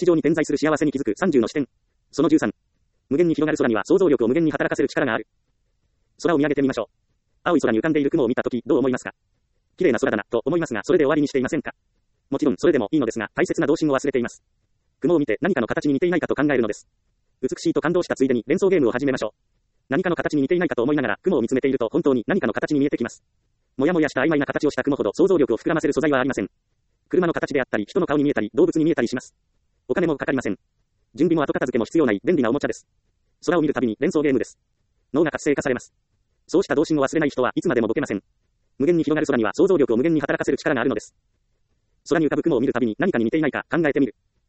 日常に点在する幸せに気づく30の視点。その13。無限に広がる空には想像力を無限に働かせる力がある。空を見上げてみましょう。青い空に浮かんでいる雲を見たとき、どう思いますか？綺麗な空だな、と思いますが、それで終わりにしていませんか？もちろん、それでもいいのですが、大切な動心を忘れています。雲を見て何かの形に似ていないかと考えるのです。美しいと感動したついでに連想ゲームを始めましょう。何かの形に似ていないかと思いながら雲を見つめていると本当に何かの形に見えてきます。もやもやした曖昧な形をした雲ほど想像力を膨らませる素材はありません。車の形であったり、人の顔に見えたり、動物に見えたりします。お金もかかりません。準備も後片付けも必要ない便利なおもちゃです。空を見るたびに連想ゲームです。脳が活性化されます。そうした動心を忘れない人はいつまでもボケません。無限に広がる空には想像力を無限に働かせる力があるのです。空に浮かぶ雲を見るたびに何かに似ていないか考えてみる。